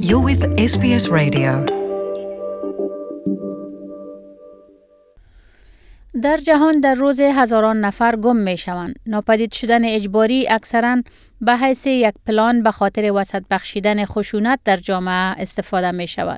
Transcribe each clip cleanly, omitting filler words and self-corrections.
You're with SBS Radio. در جهان در روز هزاران نفر گم می شوند. ناپدید شدن اجباری اکثراً به حیث یک پلان به خاطر وسط بخشیدن خشونت در جامعه استفاده می شود.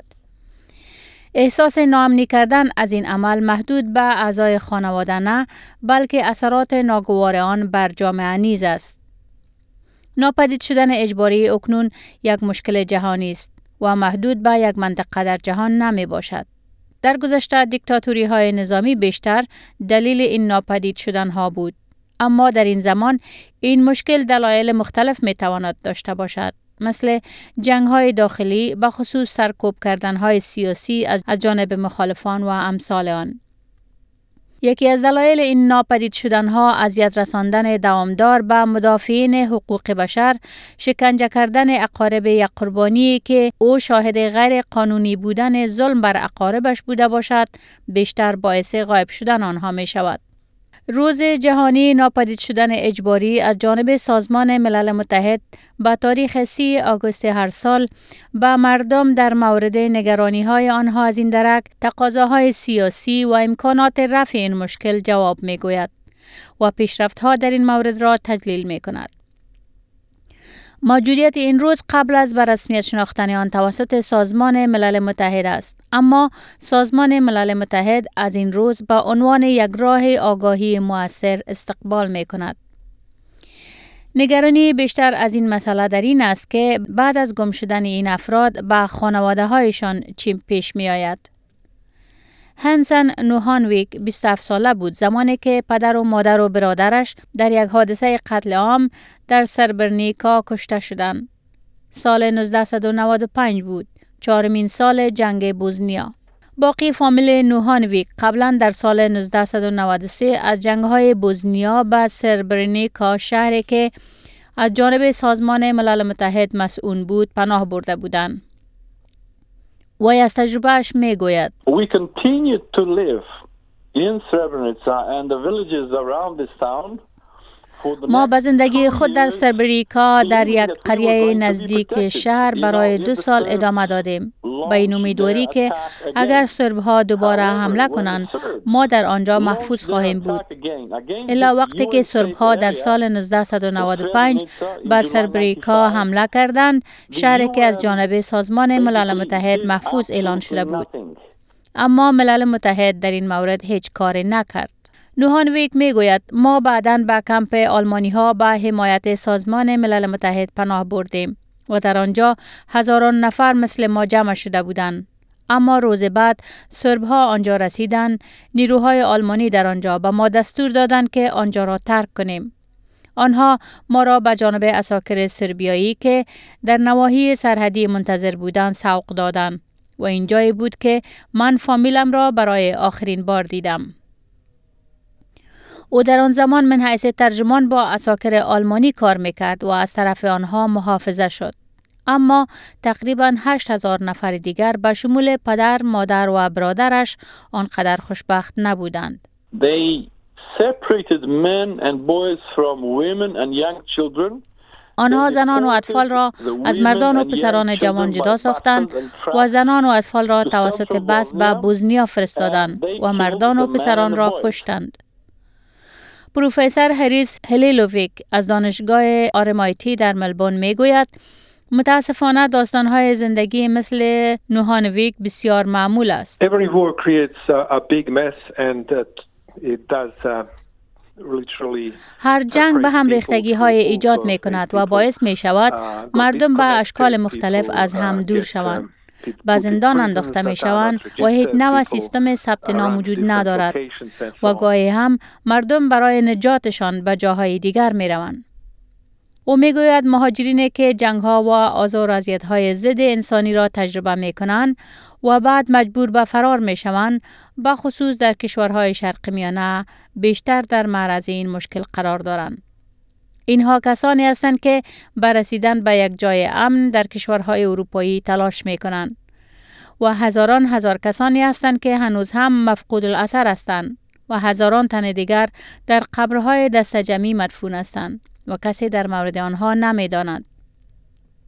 احساس ناامنی کردن از این عمل محدود به اعضای خانواده نه، بلکه اثرات ناگوار آن بر جامعه نیز است. ناپدید شدن اجباری اکنون یک مشکل جهانی است و محدود به یک منطقه در جهان نمی باشد. در گذشته دیکتاتوری های نظامی بیشتر دلیل این ناپدید شدن ها بود. اما در این زمان این مشکل دلایل مختلف می تواند داشته باشد. مثل جنگ های داخلی، به خصوص سرکوب کردن های سیاسی از جانب مخالفان و امثال آن. یکی از دلایل این ناپدید شدن ها اذیت رساندن دوامدار به مدافعین حقوق بشر، شکنجه کردن اقارب یک قربانی که او شاهد غیر قانونی بودن ظلم بر اقاربش بوده باشد، بیشتر باعث غایب شدن آنها می شود. روز جهانی ناپدید شدن اجباری از جانب سازمان ملل متحد به تاریخ 30 آگوست هر سال به مردم در مورد نگرانی‌های آنها از این درک، تقاضاهای سیاسی و امکانات رفع این مشکل جواب می‌گوید و پیشرفت‌ها در این مورد را تجلیل می‌کند. موجودیت این روز قبل از به رسمیت شناختن آن توسط سازمان ملل متحد است، اما سازمان ملل متحد از این روز به عنوان یک راه آگاهی مؤثر استقبال می کند. نگرانی بیشتر از این مسئله در این است که بعد از گم شدن این افراد به خانواده هایشان چی پیش می آید. هنسن نوهانویک 27 ساله بود زمانی که پدر و مادر و برادرش در یک حادثه قتل عام در سربرنیکا کشته شدند. سال 1995 بود، 4مین سال جنگ بوزنیا. باقی فامیل نوهانویک قبلا در سال 1993 از جنگ‌های بوزنیا به سربرنیکا، شهری که از جانب سازمان ملل متحد مسئول بود، پناه برده بودند. وی از تجربهش می گوید: We continued to live in Srebrenica and the villages around this town. ما به زندگی خود در سربرنیکا در یک قریه نزدیک شهر برای 2 سال ادامه دادیم، با این امیدواری که اگر سربها دوباره حمله کنند ما در آنجا محفوظ خواهیم بود. الا وقتی که سربها در سال 1995 به سربرنیکا حمله کردند، شهری که از جانب سازمان ملل متحد محفوظ اعلان شده بود، اما ملل متحد در این مورد هیچ کاری نکرد. نوهانویک می گوید: ما بعداً به کمپ آلمانی ها به حمایت سازمان ملل متحد پناه بردیم و در آنجا هزاران نفر مثل ما جمع شده بودند. اما روز بعد سربها آنجا رسیدند. نیروهای آلمانی در آنجا به ما دستور دادند که آنجا را ترک کنیم. آنها ما را به جانب عساکر سربیایی که در نواحی سرحدی منتظر بودند سوق دادند و این جایی بود که من فامیلم را برای آخرین بار دیدم. او در آن زمان من حیث ترجمان با عساکر آلمانی کار میکرد و از طرف آنها محافظه شد. اما تقریباً 8,000 نفر دیگر به شمول پدر، مادر و برادرش آنقدر خوشبخت نبودند. They separated men and boys from women and young children. آنها زنان و اطفال را از مردان و پسران جوان جدا ساختند و زنان و اطفال را توسط بس به بوزنیا فرستادند و مردان و پسران را کشتند. پروفسور هریس هلیلوویک از دانشگاه RMIT در ملبورن می گوید: متاسفانه داستان‌های زندگی مثل نوهانویک بسیار معمول است. Every war creates a big mess and it does literally. هر جنگ به هم ریختگی‌های ایجاد می کند و باعث می شود مردم به اشکال مختلف از هم دور شوند. به زندان انداخته می شوند و هیچ نوع سیستم ثبت نام وجود ندارد و گاهی هم مردم برای نجاتشان به جاهای دیگر می روند. او می گوید مهاجرینی که جنگ ها و آزار و اذیت های ضد انسانی را تجربه می کنند و بعد مجبور به فرار می شوند، به خصوص در کشورهای شرق میانه، بیشتر در معرض این مشکل قرار دارند. اینها کسانی هستند که برای رسیدن به یک جای امن در کشورهای اروپایی تلاش می کنند و هزار کسانی هستند که هنوز هم مفقود الاثر هستند و هزاران تن دیگر در قبرهای دست جمعی مدفون هستند و کسی در مورد آنها نمی داند.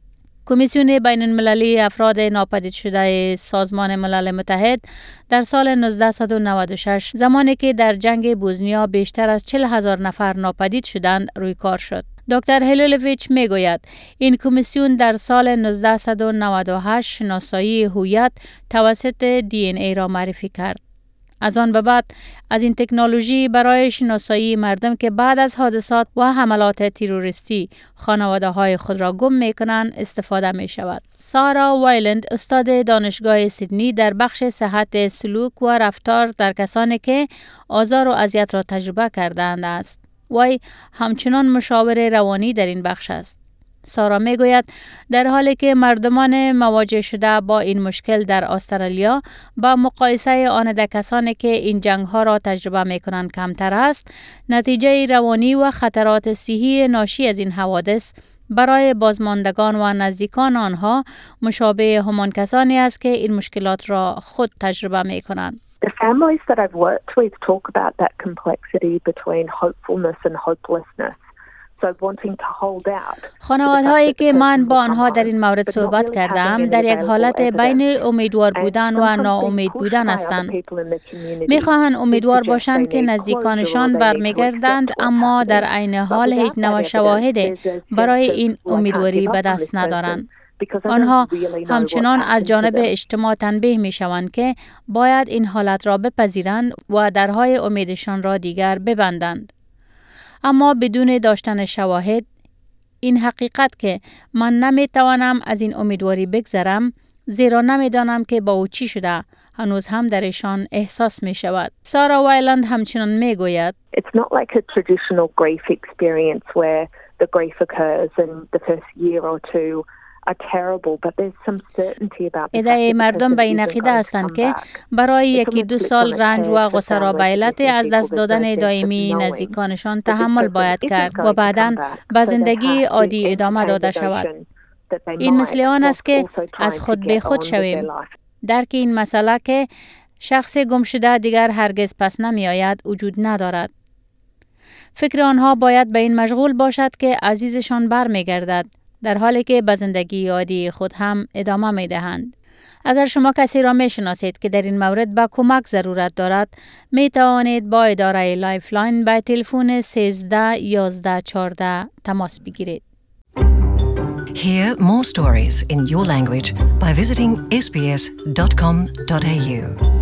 کمیسیون بین المللی افراد ناپدید شده سازمان ملل متحد در سال 1996 زمانی که در جنگ بوسنیا بیشتر از 40,000 نفر ناپدید شدند روی کار شد. دکتر هلیلوویچ میگوید این کمیسیون در سال 1998 شناسایی هویت توسط DNA را معرفی کرد. از آن به بعد از این تکنولوژی برای شناسایی مردم که بعد از حادثات و حملات تروریستی خانواده های خود را گم می کنند استفاده می شود. سارا وایلند استاد دانشگاه سیدنی در بخش صحت سلوک و رفتار در کسانی که آزار و اذیت را تجربه کردند است. وی همچنان مشاور روانی در این بخش است. سارا میگوید در حالی که مردمان مواجه شده با این مشکل در استرالیا با مقایسه آن در کسانی که این جنگ ها را تجربه می کنند کمتر است، نتیجه روانی و خطرات صحی ناشی از این حوادث برای بازماندگان و نزدیکان آنها مشابه همان کسانی است که این مشکلات را خود تجربه می کنند. The families that I've worked with talk about that complexity between hopefulness and hopelessness. خانوادهایی که من با آنها در این مورد صحبت کردم در یک حالت بین امیدوار بودن و ناامید بودن هستند. می‌خواهند امیدوار باشند که نزدیکانشان برمیگردند، اما در عین حال هیچ نوع شواهدی برای این امیدواری به دست ندارند. آنها همچنان از جانب اجتماع تنبیه می شوند که باید این حالت را بپذیرند و درهای امیدشان را دیگر ببندند. اما بدون داشتن شواهد، این حقیقت که من نمی توانم از این امیدواری بگذرم زیرا نمی دانم که با او چی شده، هنوز هم درشان احساس می شود. سارا وایلند همچنان می گوید It's not like a traditional grief experience where the grief occurs and the first year or two ایده مردم به این عقیده هستند که برای یکی دو سال رنج و غصه را به علت از دست دادن دائمی نزدیکانشان تحمل باید کرد و بعداً به زندگی عادی ادامه داده شود. این مثل آن است که از خود به خود شویم. درک این مسئله که شخص گم شده دیگر هرگز پس نمی آید وجود ندارد. فکر آنها باید به این مشغول باشد که عزیزشان برمی گردد، در حالی که به زندگی عادی خود هم ادامه می دهند. اگر شما کسی را می شناسید که در این مورد به کمک ضرورت دارد، می توانید با اداره لایفلاین به تلفن 13 11 14 تماس بگیرید. Hear more stories in your language by visiting sbs.com.au.